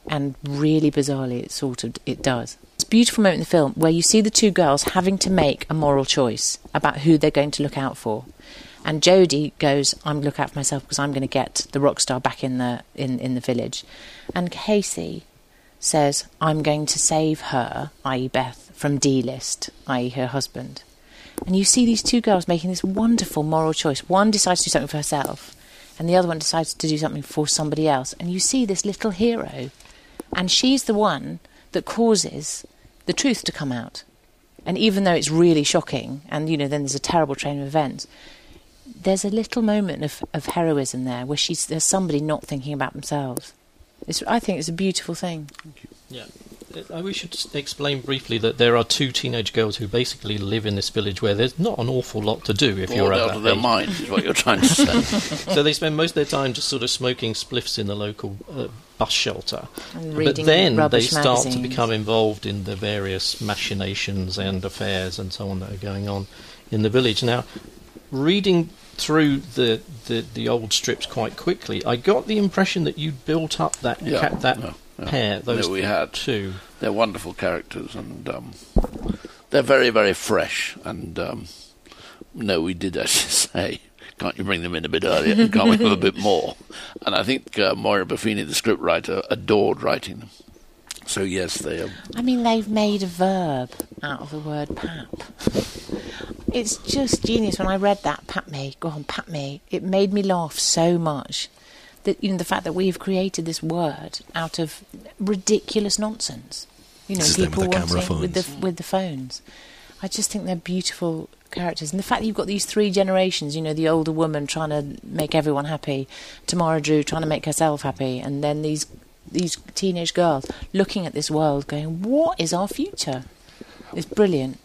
And really bizarrely, it does. It's a beautiful moment in the film where you see the two girls having to make a moral choice about who they're going to look out for. And Jodie goes, I'm going to look out for myself because I'm going to get the rock star back in the village. And Casey says, I'm going to save her, i.e. Beth, from D-list, i.e. her husband. And you see these two girls making this wonderful moral choice. One decides to do something for herself, and the other one decides to do something for somebody else. And you see this little hero, and she's the one that causes the truth to come out. And even though it's really shocking, and, then there's a terrible train of events, there's a little moment of heroism there where there's somebody not thinking about themselves. I think it's a beautiful thing. Thank you. Yeah. We should explain briefly that there are two teenage girls who basically live in this village where there's not an awful lot to do if you're out of their mind, is what you're trying to say. So they spend most of their time just sort of smoking spliffs in the local bus shelter. And reading but then they rubbish start magazines. to become involved in the various machinations and affairs and so on that are going on in the village. Now, reading through the old strips quite quickly, I got the impression that you built up that pair. Those we had two. They're wonderful characters, and they're very, very fresh. And we did actually say, can't you bring them in a bit earlier and come in a bit more? And I think Moira Buffini, the scriptwriter, adored writing them. So yes, they are. I mean, they've made a verb out of the word pap. It's just genius. When I read that, pat me, go on, pat me, it made me laugh so much. That, the fact that we've created this word out of ridiculous nonsense. People wanting with the phones. I just think they're beautiful characters. And the fact that you've got these three generations, the older woman trying to make everyone happy, Tamara Drew trying to make herself happy, and then these teenage girls looking at this world going, what is our future? It's brilliant.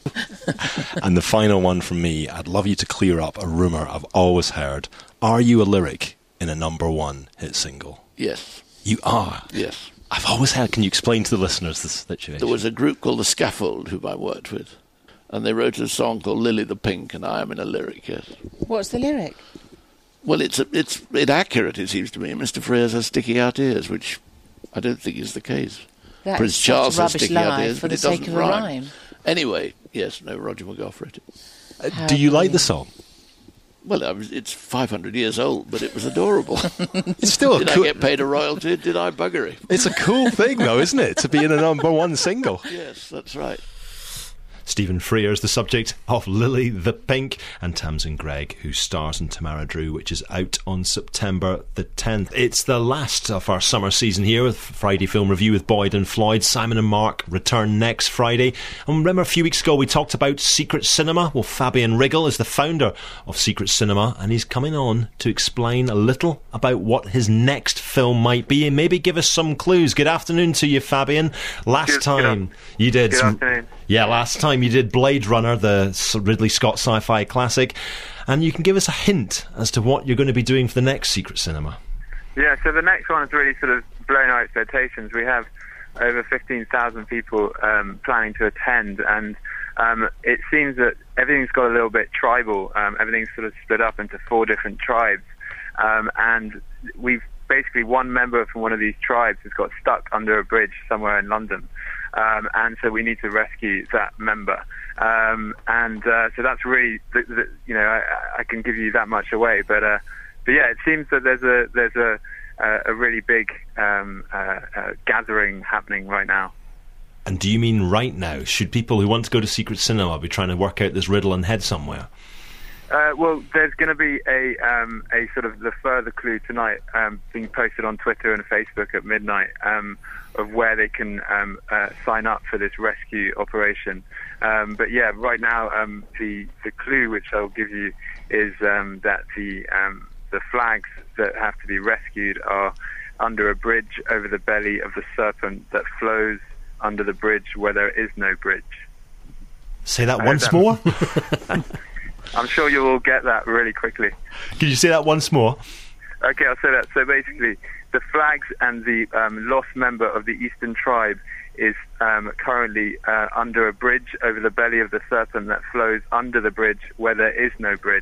And the final one from me, I'd love you to clear up a rumour I've always heard. Are you a lyric in a #1 hit single? Yes. You are? Yes. I've always heard. Can you explain to the listeners this situation? There was a group called The Scaffold who I worked with, and they wrote a song called Lily the Pink, and I am in a lyric, yes. What's the lyric? Well, it's accurate, it seems to me. Mr. Frears has sticky out ears, which I don't think is the case. Prince Charles has sticky out ears, but it doesn't rhyme. Anyway, yes, no, Roger McGough wrote it. Do you like the song? Well, it's 500 years old, but it was adorable. It's still Did I get paid a royalty? Did I buggery? It's a cool thing, though, isn't it, to be in a #1 single? Yes, that's right. Stephen Frears, the subject of Lily the Pink, and Tamsin Greig, who stars in Tamara Drew, which is out on September the 10th. It's the last of our summer season here with Friday Film Review with Boyd and Floyd. Simon and Mark return next Friday. And remember a few weeks ago we talked about Secret Cinema? Well, Fabian Riggle is the founder of Secret Cinema, and he's coming on to explain a little about what his next film might be and maybe give us some clues. Good afternoon to you, Fabian. Last time you did... Good afternoon. Yeah, last time you did Blade Runner, the Ridley Scott sci-fi classic, and you can give us a hint as to what you're going to be doing for the next Secret Cinema. Yeah, so the next one has really sort of blown our expectations. We have over 15,000 people planning to attend, and it seems that everything's got a little bit tribal. Everything's sort of split up into 4 different tribes, and we've basically one member from one of these tribes has got stuck under a bridge somewhere in London. And so we need to rescue that member, so that's really, I can give you that much away. But yeah, it seems that there's a really big gathering happening right now. And do you mean right now? Should people who want to go to Secret Cinema be trying to work out this riddle and head somewhere? Well, there's going to be a sort of the further clue tonight being posted on Twitter and Facebook at midnight of where they can sign up for this rescue operation. But yeah, right now the clue which I'll give you is that the flags that have to be rescued are under a bridge over the belly of the serpent that flows under the bridge where there is no bridge. Say that once more. I'm sure you'll all get that really quickly. Can you say that once more? Okay, I'll say that. So basically, the flags and the lost member of the Eastern tribe is currently under a bridge over the belly of the serpent that flows under the bridge where there is no bridge.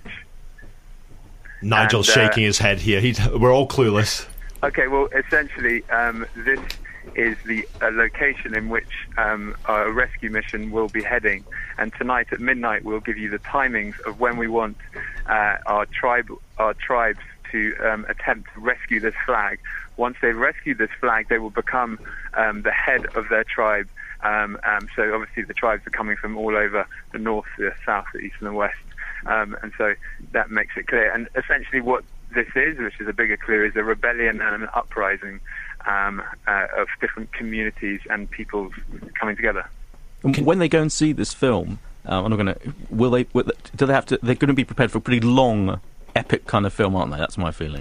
Nigel's shaking his head here. We're all clueless. Okay, well, essentially, this is the location in which our rescue mission will be heading. And tonight at midnight, we'll give you the timings of when we want our tribes to attempt to rescue this flag. Once they've rescued this flag, they will become the head of their tribe. So obviously the tribes are coming from all over the north, the south, the east, and the west. And so that makes it clear. And essentially what this is, which is a bigger clue, is a rebellion and an uprising of different communities and peoples coming together. When they go and see this film, I'm not going to. Do they have to? They're going to be prepared for a pretty long, epic kind of film, aren't they? That's my feeling.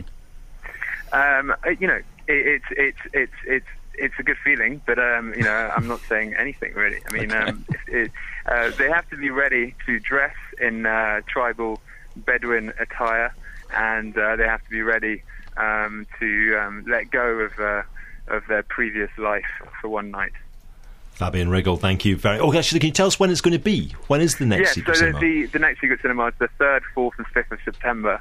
It's a good feeling, but I'm not saying anything really. I mean, they have to be ready to dress in tribal Bedouin attire, and they have to be ready to let go of their previous life for one night. Fabian Riggle, thank you very. Oh, actually, can you tell us when it's going to be? When is the next Secret Cinema? The next Secret Cinema is the 3rd, 4th, and 5th of September,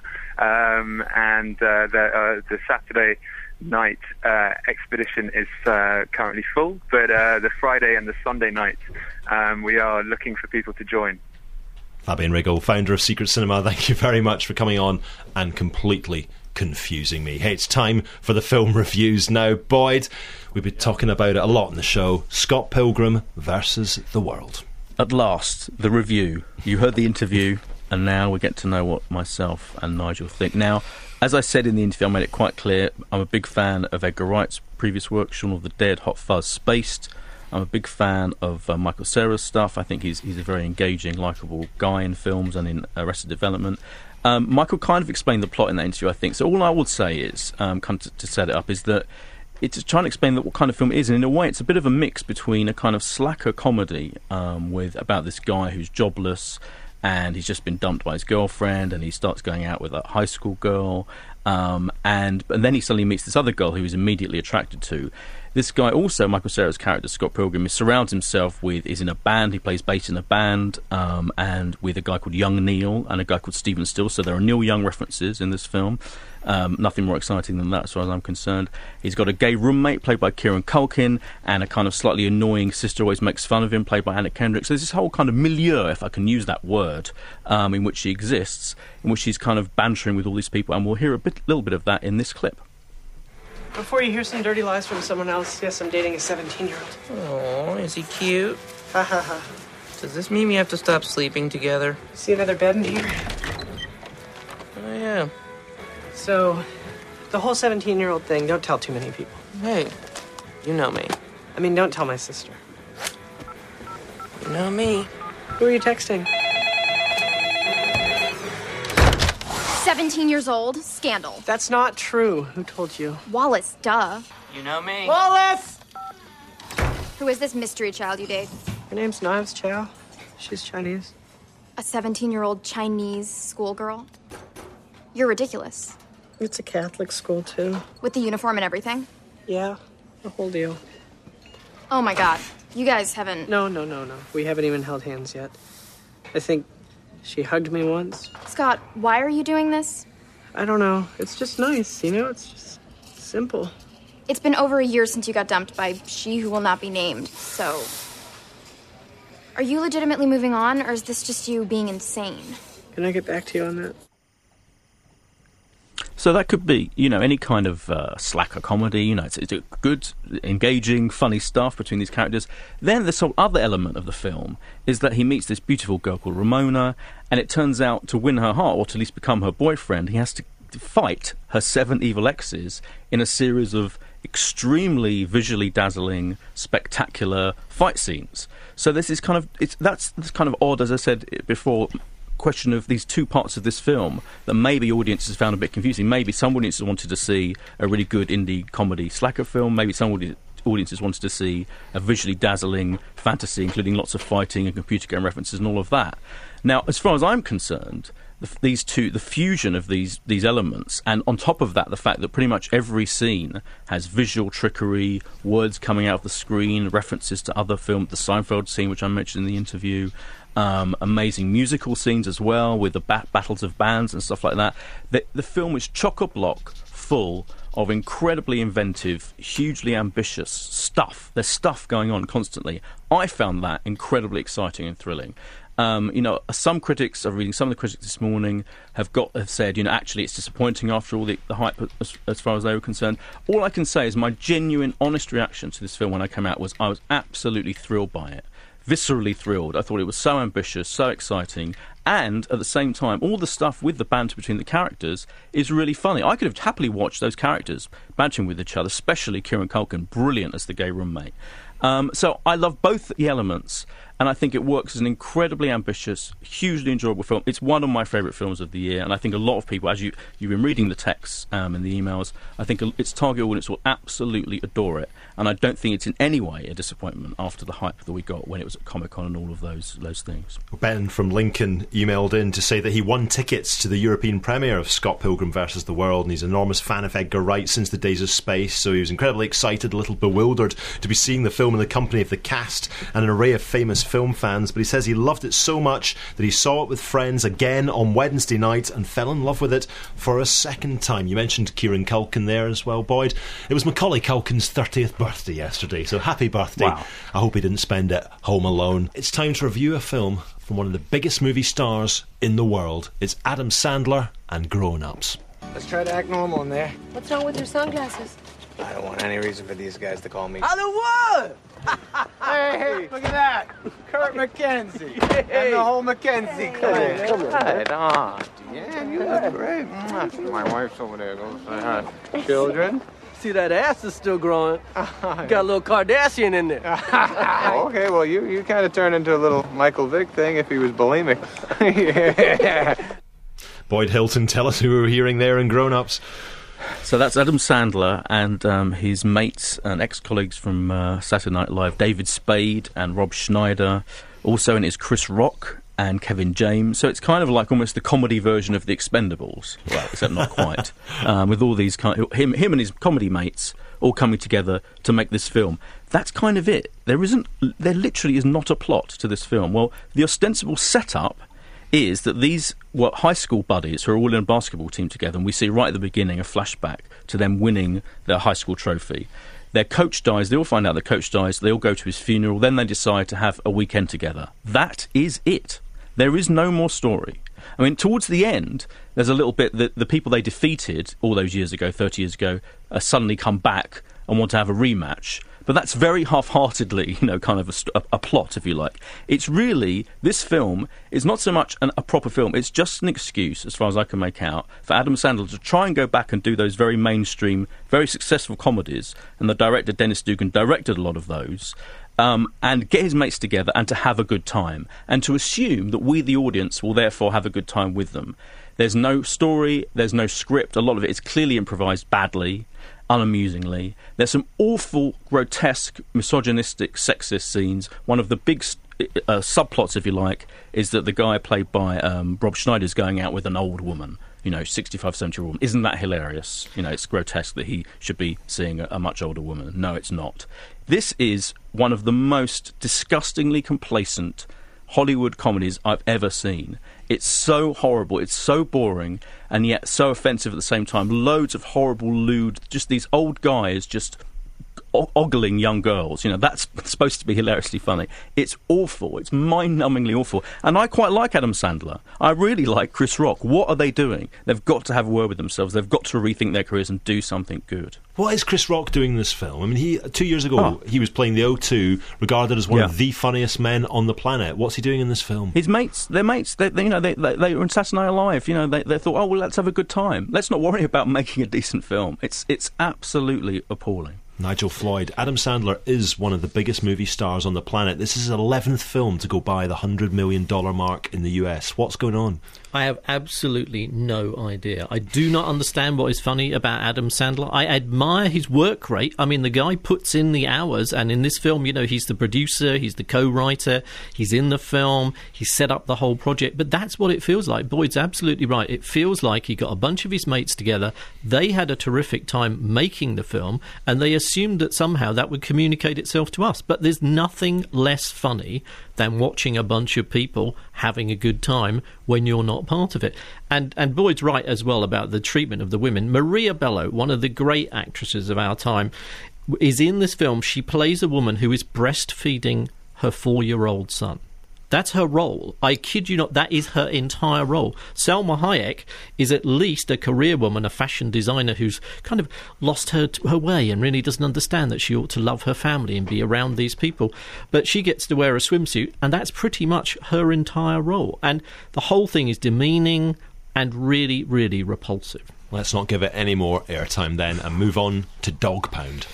and the Saturday night expedition is currently full, but the Friday and the Sunday night, we are looking for people to join. Fabian Riggle, founder of Secret Cinema, thank you very much for coming on and completely confusing me. Hey, it's time for the film reviews now. Boyd, we've been talking about it a lot in the show. Scott Pilgrim versus the World. At last, the review. You heard the interview, and now we get to know what myself and Nigel think. Now, as I said in the interview, I made it quite clear, I'm a big fan of Edgar Wright's previous work, Shaun of the Dead, Hot Fuzz, Spaced. I'm a big fan of Michael Cera's stuff. I think he's a very engaging, likeable guy in films and in Arrested Development. Michael kind of explained the plot in that interview, I think. So all I would say is, to set it up, is that it's trying to explain what kind of film it is. And in a way, it's a bit of a mix between a kind of slacker comedy about this guy who's jobless, and he's just been dumped by his girlfriend, and he starts going out with a high school girl, and then he suddenly meets this other girl who he's immediately attracted to. This guy also, Michael Cera's character, Scott Pilgrim, surrounds himself is in a band, he plays bass in a band, and with a guy called Young Neil and a guy called Stephen Still, so there are Neil Young references in this film. Nothing more exciting than that as far as I'm concerned. He's got a gay roommate played by Kieran Culkin, and a kind of slightly annoying sister always makes fun of him played by Anna Kendrick. So there's this whole kind of milieu, if I can use that word, in which he exists, in which he's kind of bantering with all these people, and we'll hear a little bit of that in this clip. Before you hear some dirty lies from someone else, yes, I'm dating a 17-year-old. Oh, is he cute? Ha ha ha. Does this mean we have to stop sleeping together? See another bed in here? Oh, yeah. So, the whole 17-year-old thing, don't tell too many people. Hey, you know me. I mean, don't tell my sister. You know me. Who are you texting? 17 years old. Scandal. That's not true. Who told you? Wallace, duh. You know me. Wallace! Who is this mystery child you date? Her name's Knives Chow. She's Chinese. A 17-year-old Chinese schoolgirl? You're ridiculous. It's a Catholic school, too. With the uniform and everything? Yeah, the whole deal. Oh, my God. You guys haven't... No. We haven't even held hands yet. I think she hugged me once. Scott, why are you doing this? I don't know. It's just nice, you know? It's just simple. It's been over a year since you got dumped by she who will not be named, so... Are you legitimately moving on, or is this just you being insane? Can I get back to you on that? So that could be, any kind of slacker comedy. It's a good, engaging, funny stuff between these characters. Then this whole other element of the film is that he meets this beautiful girl called Ramona, and it turns out to win her heart, or to at least become her boyfriend, he has to fight her 7 evil exes in a series of extremely visually dazzling, spectacular fight scenes. So this is that's kind of odd, as I said before. Question of these two parts of this film that maybe audiences found a bit confusing. Maybe some audiences wanted to see a really good indie comedy slacker film. Maybe some audiences wanted to see a visually dazzling fantasy, including lots of fighting and computer game references and all of that. Now, as far as I'm concerned, the fusion of these elements, and on top of that, the fact that pretty much every scene has visual trickery, words coming out of the screen, references to other films, the Seinfeld scene, which I mentioned in the interview, amazing musical scenes as well, with the battles of bands and stuff like that. The film is chock-a-block full of incredibly inventive, hugely ambitious stuff. There's stuff going on constantly. I found that incredibly exciting and thrilling. Some critics, I'm reading some of the critics this morning, have said, actually it's disappointing after all the hype as far as they were concerned. All I can say is my genuine, honest reaction to this film when I came out was I was absolutely thrilled by it. Viscerally thrilled. I thought it was so ambitious, so exciting, and at the same time, all the stuff with the banter between the characters is really funny. I could have happily watched those characters bantering with each other, especially Kieran Culkin, brilliant as the gay roommate. So I love both the elements, and I think it works as an incredibly ambitious, hugely enjoyable film. It's one of my favourite films of the year, and I think a lot of people, as you've been reading the texts and the emails, I think its target audience will absolutely adore it, and I don't think it's in any way a disappointment after the hype that we got when it was at Comic-Con and all of those things. Ben from Lincoln emailed in to say that he won tickets to the European premiere of Scott Pilgrim vs. the World, and he's an enormous fan of Edgar Wright since the days of Space, so he was incredibly excited, a little bewildered to be seeing the film in the company of the cast and an array of famous film fans, but he says he loved it so much that he saw it with friends again on Wednesday night and fell in love with it for a second time. You mentioned Kieran Culkin there as well, Boyd. It was Macaulay Culkin's 30th birthday yesterday, so happy birthday. Wow. I hope he didn't spend it home alone. It's time to review a film from one of the biggest movie stars in the world. It's Adam Sandler and Grown Ups. Let's try to act normal in there. What's wrong with your sunglasses? I don't want any reason for these guys to call me Hollywood! Hey, look at that! Kurt McKenzie and the whole McKenzie clan. Come Right on. Yeah, you look great. My wife's over there. Go say hi. Children? See, that ass is still growing. Got a little Kardashian in there. Okay, well, you kind of turned into a little Michael Vick thing if he was bulimic. Yeah. Boyd Hilton, tell us who we're hearing there in Grown Ups. So that's Adam Sandler and his mates and ex-colleagues from Saturday Night Live, David Spade and Rob Schneider. Also in it is Chris Rock and Kevin James. So it's kind of like almost the comedy version of The Expendables, well, except not quite. With all these him and his comedy mates all coming together to make this film. That's kind of it. There literally is not a plot to this film. Well, the ostensible setup is that these high school buddies who are all in a basketball team together, and we see right at the beginning a flashback to them winning their high school trophy. Their coach dies, they all find out their coach dies, they all go to his funeral, then they decide to have a weekend together. That is it. There is no more story. I mean, towards the end, there's a little bit that the people they defeated all those years ago, 30 years ago, suddenly come back and want to have a rematch. But that's very half-heartedly, kind of a plot, if you like. It's really, this film is not so much a proper film, it's just an excuse, as far as I can make out, for Adam Sandler to try and go back and do those very mainstream, very successful comedies, and the director, Dennis Dugan, directed a lot of those, and get his mates together and to have a good time, and to assume that we, the audience, will therefore have a good time with them. There's no story, there's no script, a lot of it is clearly improvised badly, unamusingly. There's some awful, grotesque, misogynistic, sexist scenes. One of the big subplots, if you like, is that the guy played by Rob Schneider is going out with an old woman, 65, 70-year-old woman. Isn't that hilarious? It's grotesque that he should be seeing a much older woman. No, it's not. This is one of the most disgustingly complacent Hollywood comedies I've ever seen. It's so horrible, it's so boring, and yet so offensive at the same time. Loads of horrible, lewd, just these old guys just ogling young girls. That's supposed to be hilariously funny. It's awful. It's mind-numbingly awful. And I quite like Adam Sandler. I really like Chris Rock. What are they doing? They've got to have a word with themselves. They've got to rethink their careers and do something good. What is Chris Rock doing in this film? I mean, 2 years ago, he was playing the O2, regarded as one of the funniest men on the planet. What's he doing in this film? His mates, they were in Saturday Night Live. They thought, oh, well, let's have a good time. Let's not worry about making a decent film. It's absolutely appalling. Nigel Floyd. Adam Sandler is one of the biggest movie stars on the planet. This is his 11th film to go by the $100 million mark in the US. What's going on? I have absolutely no idea. I do not understand what is funny about Adam Sandler. I admire his work rate. I mean, the guy puts in the hours, and in this film, he's the producer, he's the co-writer, he's in the film, he set up the whole project. But that's what it feels like. Boyd's absolutely right. It feels like he got a bunch of his mates together, they had a terrific time making the film, and they assumed that somehow that would communicate itself to us. But there's nothing less funny than watching a bunch of people having a good time when you're not part of it. And Boyd's right as well about the treatment of the women. Maria Bello, one of the great actresses of our time, is in this film. She plays a woman who is breastfeeding her 4-year-old son. That's her role. I kid you not, that is her entire role. Salma Hayek is at least a career woman, a fashion designer who's kind of lost her way and really doesn't understand that she ought to love her family and be around these people. But she gets to wear a swimsuit, and that's pretty much her entire role. And the whole thing is demeaning and really, really repulsive. Let's not give it any more airtime then and move on to Dog Pound.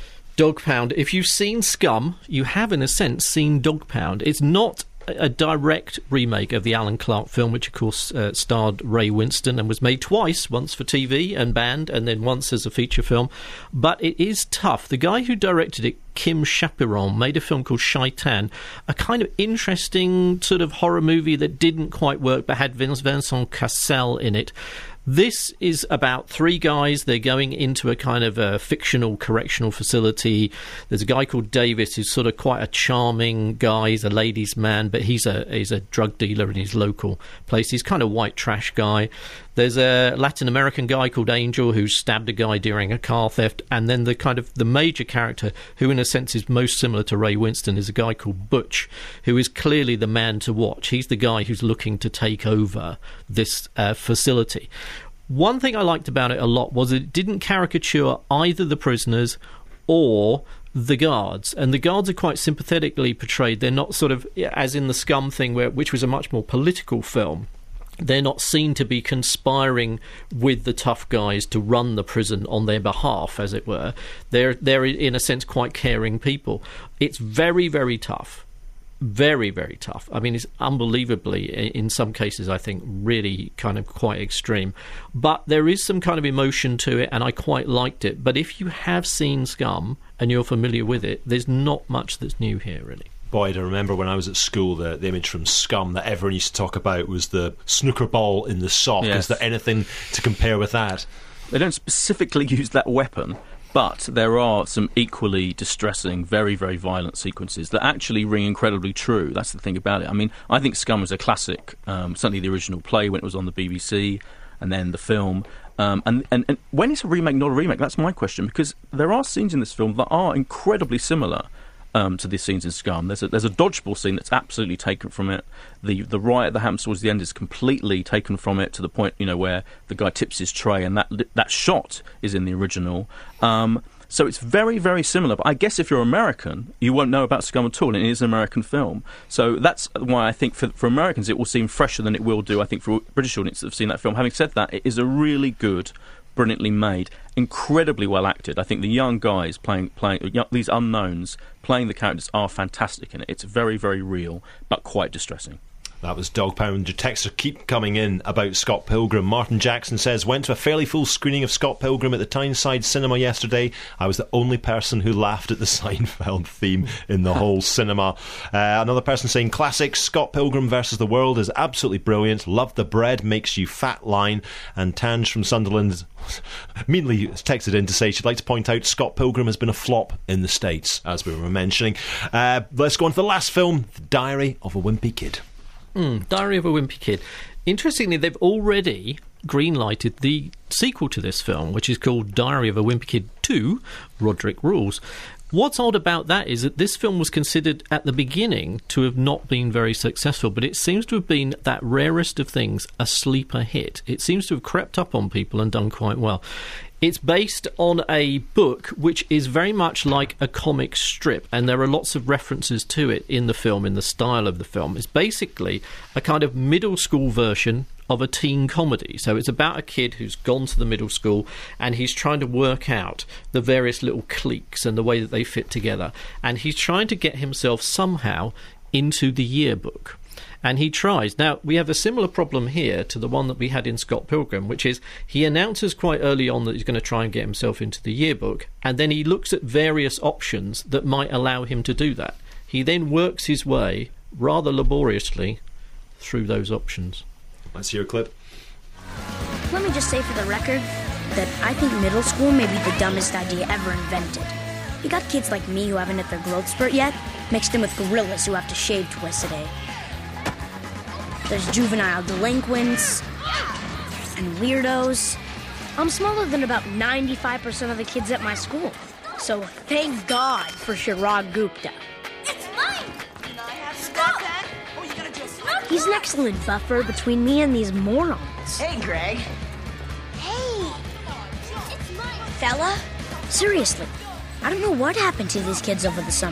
Dog Pound. If you've seen Scum, you have, in a sense, seen Dog Pound. It's not a direct remake of the Alan Clark film, which of course starred Ray Winston and was made twice, once for TV and banned and then once as a feature film. But it is tough. The guy who directed it, Kim Chapiron, made a film called Shaitan, a kind of interesting sort of horror movie that didn't quite work but had Vincent Cassel in it. This is about 3 guys. They're going into a kind of a fictional correctional facility. There's a guy called Davis who's sort of quite a charming guy. He's a ladies' man, but he's a drug dealer in his local place. He's kind of white trash guy. There's a Latin American guy called Angel who stabbed a guy during a car theft, and then the major character, who in a sense is most similar to Ray Winston, is a guy called Butch, who is clearly the man to watch. He's the guy who's looking to take over this facility. One thing I liked about it a lot was it didn't caricature either the prisoners or the guards, and the guards are quite sympathetically portrayed. They're not sort of, as in the Scum thing, which was a much more political film, they're not seen to be conspiring with the tough guys to run the prison on their behalf, as it were. They're in a sense quite caring people. It's very, very tough. Very, very tough. I mean, it's unbelievably, in some cases, I think, really kind of quite extreme. But there is some kind of emotion to it, and I quite liked it. But if you have seen Scum and you're familiar with it, there's not much that's new here, really. Boyd, I remember when I was at school, the image from Scum that everyone used to talk about was the snooker ball in the sock. Yes. Is there anything to compare with that? They don't specifically use that weapon, but there are some equally distressing, very, very violent sequences that actually ring incredibly true. That's the thing about it. I mean, I think Scum was a classic, certainly the original play when it was on the BBC, and then the film. And when it's a remake, not a remake, that's my question, because there are scenes in this film that are incredibly similar to the scenes in Scum. There's a dodgeball scene that's absolutely taken from it. The riot that happens towards the end is completely taken from it, to the point, where the guy tips his tray, and that shot is in the original. So it's very, very similar. But I guess if you're American, you won't know about Scum at all, and it is an American film. So that's why I think for Americans it will seem fresher than it will do, I think, for British audiences that have seen that film. Having said that, it is a really good, brilliantly made, incredibly well acted. I think the young guys playing these unknowns playing the characters are fantastic in it. It's very, very real, but quite distressing. That was Dog Pound. Your texts keep coming in about Scott Pilgrim. Martin Jackson says, went to a fairly full screening of Scott Pilgrim at the Tyneside Cinema yesterday. I was the only person who laughed at the Seinfeld theme in the whole cinema. Another person saying, classic Scott Pilgrim versus the World is absolutely brilliant. Love the bread makes you fat line. And Tange from Sunderland immediately texted in to say she'd like to point out Scott Pilgrim has been a flop in the States, as we were mentioning. Let's go on to the last film, The Diary of a Wimpy Kid. Diary of a Wimpy Kid. Interestingly, they've already greenlighted the sequel to this film, which is called Diary of a Wimpy Kid 2, Roderick Rules. What's odd about that is that this film was considered at the beginning to have not been very successful, but it seems to have been, that rarest of things, a sleeper hit. It seems to have crept up on people and done quite well. It's based on a book which is very much like a comic strip, and there are lots of references to it in the film, in the style of the film. It's basically a kind of middle school version of a teen comedy. So it's about a kid who's gone to the middle school and he's trying to work out the various little cliques and the way that they fit together. And he's trying to get himself somehow into the yearbook. And he tries. Now, we have a similar problem here to the one that we had in Scott Pilgrim, which is he announces quite early on that he's going to try and get himself into the yearbook, and then he looks at various options that might allow him to do that. He then works his way, rather laboriously, through those options. Let's hear a clip. Let me just say for the record that I think middle school may be the dumbest idea ever invented. You got kids like me who haven't hit their growth spurt yet, mixed in with gorillas who have to shave twice a day. There's juvenile delinquents and weirdos. I'm smaller than about 95% of the kids at my school. So thank God for Chirag Gupta. It's mine! Can I have stop that? Oh, you gotta just... He's an excellent buffer between me and these morons. Hey, Greg. Hey! Fella? Seriously, I don't know what happened to these kids over the summer.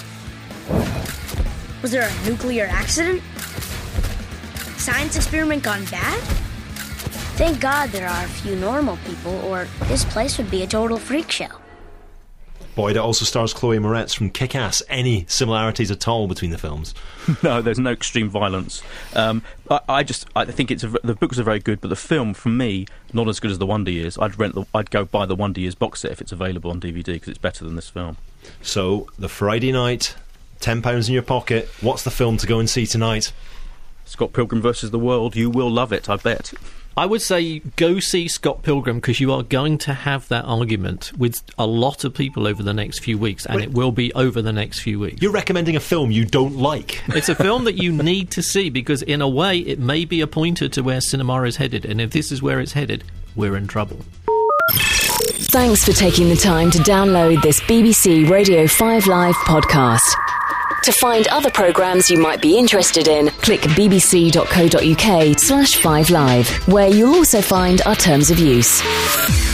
Was there a nuclear accident? Science experiment gone bad? Thank God there are a few normal people, or this place would be a total freak show. Boyd, it also stars Chloe Moretz from Kick-Ass. Any similarities at all between the films? No, there's no extreme violence. I think the books are very good, but the film, for me, not as good as The Wonder Years. I'd go buy the Wonder Years box set if it's available on DVD, because it's better than this film. So, the Friday night, £10 in your pocket. What's the film to go and see tonight? Scott Pilgrim vs. the World. You will love it, I bet. I would say go see Scott Pilgrim, because you are going to have that argument with a lot of people over the next few weeks, and it will be over the next few weeks. You're recommending a film you don't like. It's a film that you need to see, because in a way it may be a pointer to where cinema is headed, and if this is where it's headed, we're in trouble. Thanks for taking the time to download this BBC Radio 5 Live podcast. To find other programmes you might be interested in, click bbc.co.uk/5live, where you'll also find our terms of use.